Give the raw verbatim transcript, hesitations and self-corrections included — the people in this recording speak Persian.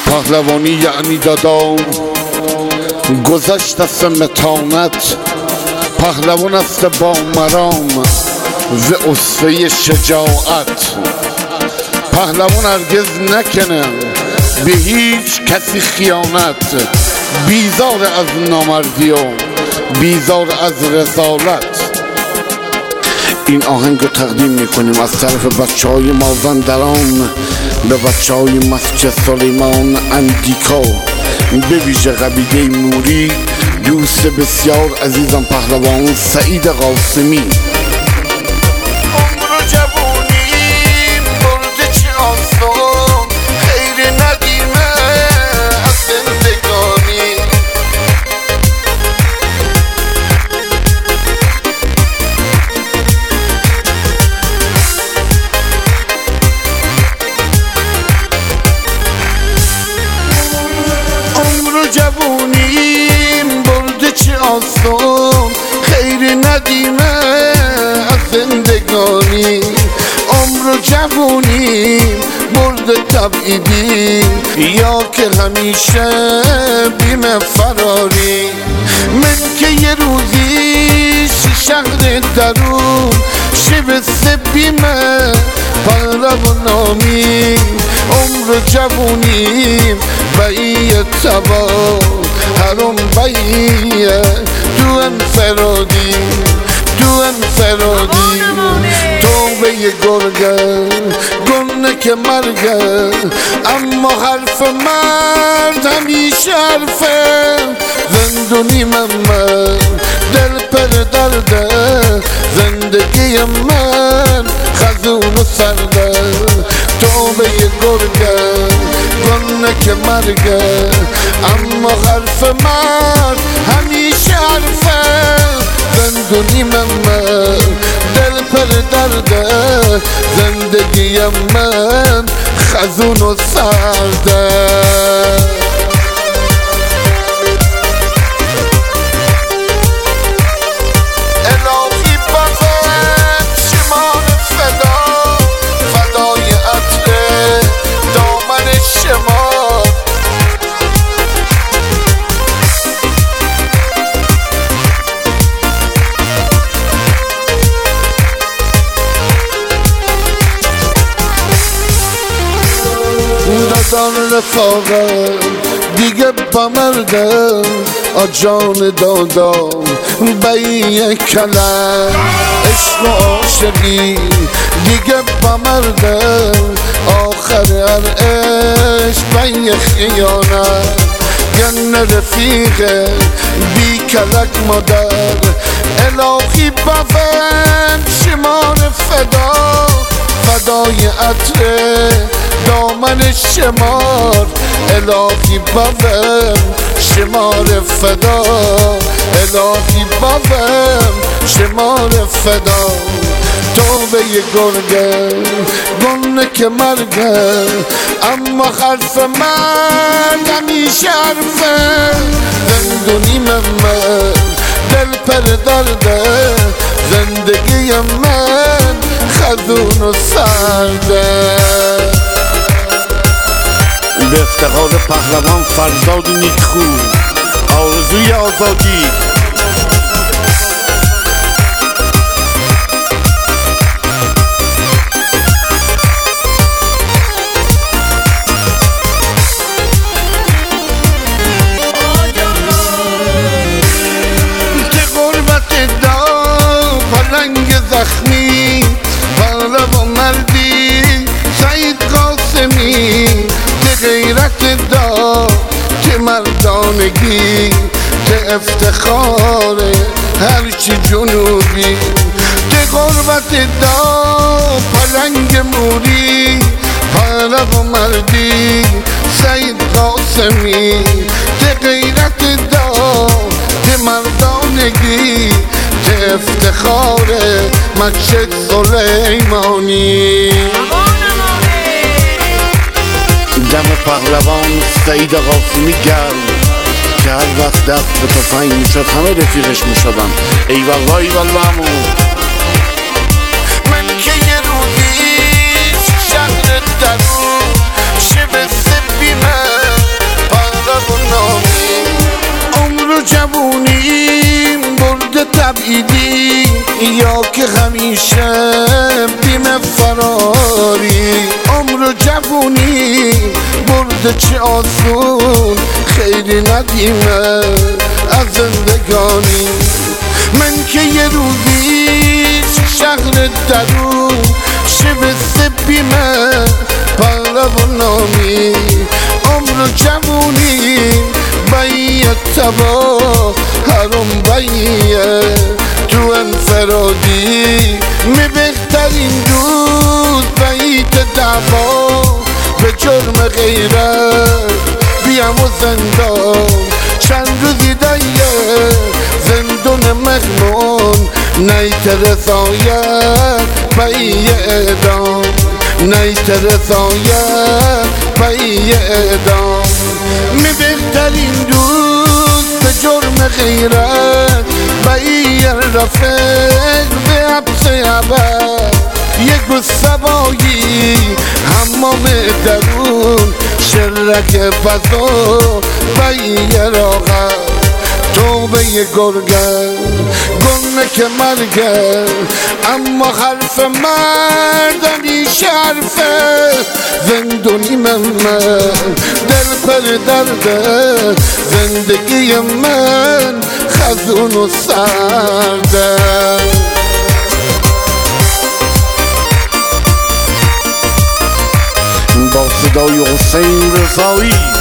پهلوانی یعنی دادام گذشت است متانت، پهلوان است با مرام ز اسوه شجاعت. پهلوان هرگز نکنه به هیچ کسی خیانت، بیزار از نامردی و بیزار از رسالت. این آهنگ رو تقدیم میکنیم از طرف بچه های مازندران به بچه های مسجد سلیمان اندیکا، به ویژه قبیله موری، دوست بسیار عزیزم پهلوان سعید قاسمی. عمر و جوونیم برده چه آسان، خیر ندیمه از زندگانی. عمر و جوونیم برده چه آسان، خیر ندیمه از زندگانی. عمر و جوونیم برده تبعیدی یا که همیشه بیم فراری. من که یه روزی شهر درون شب سبیمه پهلوان نامی. عمر و جوونیم بایه تبا هرم بایه دو انفرادی دو انفرادی. تو به یه گرگه گنه که مرگه، اما حرف مرد همیشه حرفه. زندونی من من دل پر درده، زندگی من خزون و سرده. تو به یه گرگه گنه که مرگه، اما حرف مرد همیشه حرفه. زندونی من من دل پر درده، زندگی من خزون و سرده. دادان رفاقم دیگه بمردم، آجان دادم بایه کلم. عشق و عاشقی دیگه بمردم، آخر هر عشق بایه خیانت. گنه رفیق بی کلک مادر، الهی بفن شمار فدا. فدای عطر دامن شمار، الهی بفن شمار فدا. الهی بفن شمار فدا. تو به یه گرگه گنه که مرگه، اما حرف من همیشه حرفه. زندونی من من دل پر درده، زندگی من خزون و سرده. به افتخار پهلوان فرزاد نیکخو، آرزوی آزادی. زخمی پهلوان مردی سعید قاسمی، که غیرت دا که مردانگی، که افتخار هرچی جنوبی. که غربت دا پلنگ موری پهلوان مردی سعید قاسمی، که غیرت دا که مردانگی، که افتخار مسجد سلیمانی. دم پهلوان سعید قاسمی گرم، که هر وقت دست به تفنگ میشد همه رفیقش میشدن. ای والله ای والله عمو. من که یه روزی شهر درون شب سبیمه خریدی یا که همیشه بیم فراری عمر و جوونی برده چه آسون خیلی ندیمه از زندگانی من که یه روزی شهر درون شبه بیمه پهلوانانی عمر و جوونی باید تبا حرم بایه تو انفرادی می بهترین روز باید دعوا به جرم غیرت بیام و زندان چند روزی دایه زندون مخمون نیت رسایت بایه ادام نیت رسایت بایه ادام می بهترین دوست به جرم غیرت بایه رفت به حبس عبد یک گو سوایی حمام درون شرک فضا بایه راغت توبه گرگه گنه که مرگه اما حرف مردمی شرفه زندونی من من دل پر درده زندگی من خزون و سرده با صدای حسین رضایی